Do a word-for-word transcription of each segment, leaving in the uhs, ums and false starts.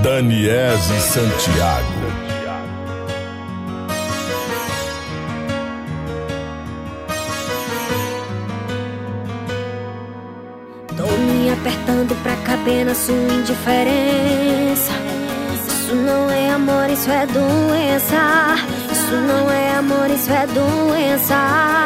Daniese Santiago. Tô me apertando pra caber na sua indiferença. Isso não é amor, isso é doença. Isso não é amor, isso é doença.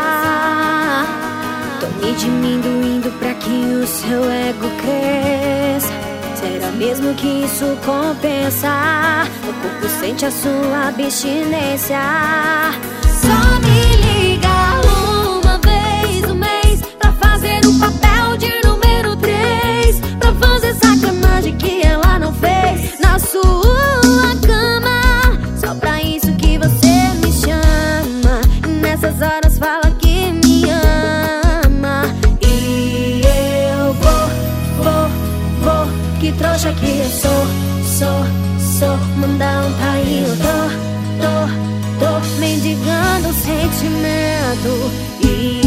Tô me diminuindo pra que o seu ego cresça. Será mesmo que isso compensa? O corpo sente a sua abstinência. Só me liga uma vez no mês pra fazer o papel de número três, pra fazer sacanagem que ela não fez na sua cama. Só pra isso que você me chama e nessas horas fala que me ama. E eu vou, vou, vou. Que trouxa que eu sou, sou, sou. Mandar um tá aí, eu tô, tô, tô mendigando sentimento. E